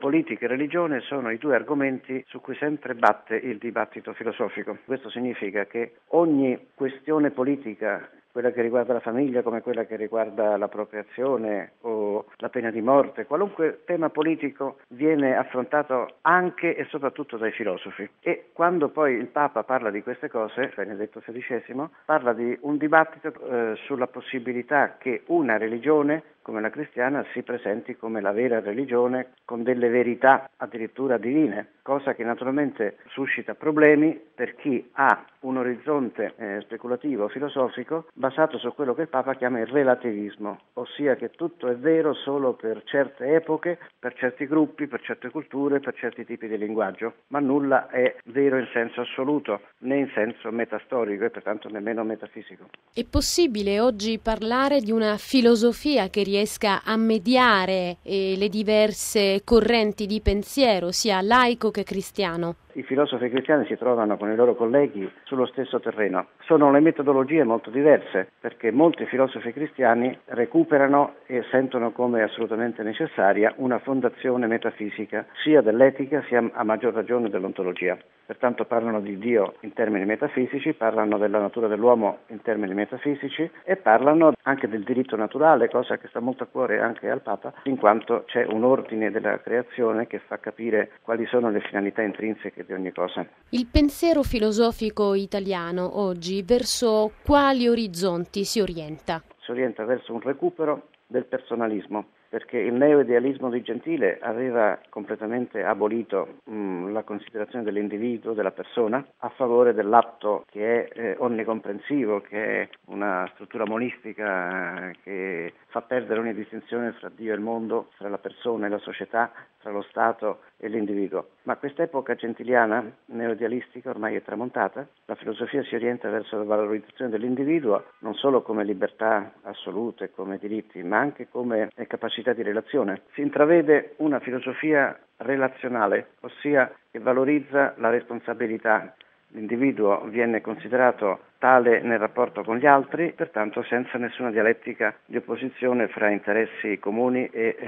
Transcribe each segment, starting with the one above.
politica e religione sono i due argomenti su cui sempre batte il dibattito filosofico. Questo significa che ogni questione politica, quella che riguarda la famiglia come quella che riguarda la procreazione o la pena di morte, qualunque tema politico viene affrontato anche e soprattutto dai filosofi. E quando poi il Papa parla di queste cose, Benedetto XVI, parla di un dibattito sulla possibilità che una religione come la cristiana si presenti come la vera religione con delle verità addirittura divine, cosa che naturalmente suscita problemi per chi ha un orizzonte speculativo filosofico basato su quello che il Papa chiama il relativismo, ossia che tutto è vero solo per certe epoche, per certi gruppi, per certe culture, per certi tipi di linguaggio, ma nulla è vero in senso assoluto, né in senso metastorico e pertanto nemmeno metafisico. È possibile oggi parlare di una filosofia che riesca a mediare le diverse correnti di pensiero, sia laico che cristiano? I filosofi cristiani si trovano con i loro colleghi sullo stesso terreno. Sono le metodologie molto diverse, perché molti filosofi cristiani recuperano e sentono come assolutamente necessaria una fondazione metafisica, sia dell'etica sia a maggior ragione dell'ontologia. Pertanto parlano di Dio in termini metafisici, parlano della natura dell'uomo in termini metafisici e parlano anche del diritto naturale, cosa che sta molto a cuore anche al Papa, in quanto c'è un ordine della creazione che fa capire quali sono le finalità intrinseche di ogni cosa. Il pensiero filosofico italiano oggi verso quali orizzonti si orienta? Si orienta verso un recupero del personalismo, perché il neoidealismo di Gentile aveva completamente abolito la considerazione dell'individuo, della persona, a favore dell'atto che è onnicomprensivo, che è una struttura monistica che fa perdere ogni distinzione fra Dio e il mondo, fra la persona e la società, fra lo Stato e l'individuo. Ma quest'epoca gentiliana, neoidealistica, ormai è tramontata. La filosofia si orienta verso la valorizzazione dell'individuo, non solo come libertà assolute, come diritti, ma anche come capacità di relazione. Si intravede una filosofia relazionale, ossia che valorizza la responsabilità. L'individuo viene considerato tale nel rapporto con gli altri, pertanto senza nessuna dialettica di opposizione fra interessi comuni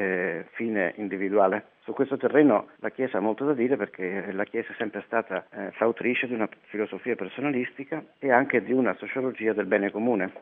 e fine individuale. Su questo terreno la Chiesa ha molto da dire, perché la Chiesa è sempre stata fautrice di una filosofia personalistica e anche di una sociologia del bene comune.